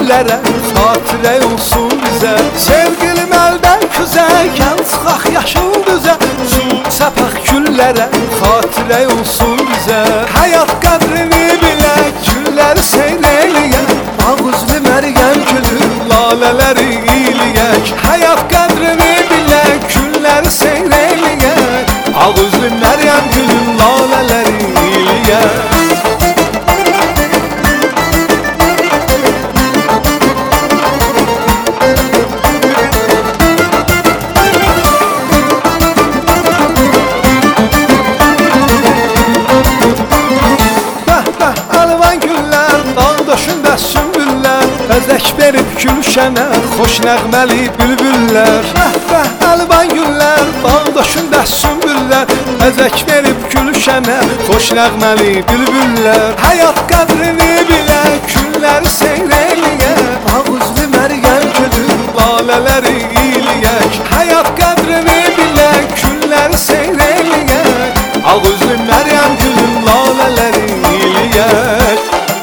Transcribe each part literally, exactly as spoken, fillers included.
güllərə xatirə olsun bizə. Sevgilim əldən küzə, gəl çıxaq yaşıl düzə, su səpək güllərə xatirə olsun bizə. Həyat qədrini bilək, gülləri seyr eləyək, ağızlı Məryəm gülü lalələri iliyək. Həyat qədrini bilək, gülləri seyr eləyək, ağızlı Məryəm gülü lalələri iliyək. Bəzək verib gülşənə, xoş nəğməli bülbüllər. Bəh-bəh əlvan güllər, bağdaşında sümbüllər. Bəzək verib gülşənə, xoş nəğməli bülbüllər. Həyat qədrini bilək, gülləri seyr eləyək, ağızlı Məryəm gülü lalələri iliyək. Həyat qədrini bilək, gülləri seyr eləyək, ağızlı Məryəm gülü lalələri iliyək.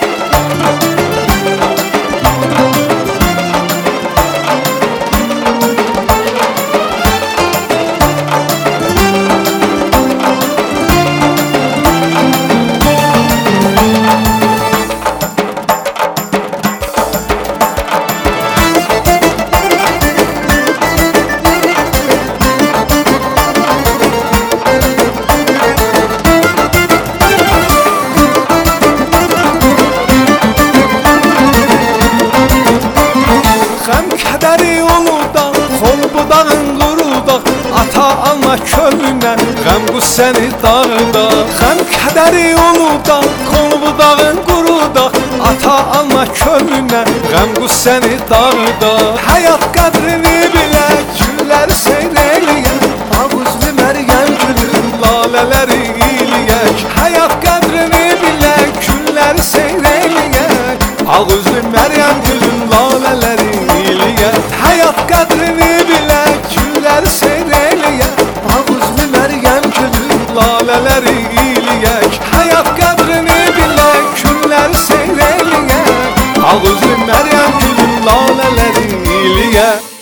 Xəm kədəri uluda, xol budağın quruda, ata alma könlünə, xəm qüssəni dağda. Xəm kədəri uluda, xol budağın quruda, ata alma könlünə, xəm qüssəni dağda. Həyat qədrini bilək, gülləri seyr eləyək, ağızlı Məryəm gülü lalələri iliyək. Həyat qədrini bilək, gülləri seyr eləyək, ağızlı Məryəm gülü lalələri iliyək. Həyat qədrini bilək, gülləri seyr eləyək, ağızlı Məryəm gülü lalələri iliyək. Həyat qədrini bilək, gülləri seyr eləyək, ağızlı Məryəm gülü lalələri iliyək.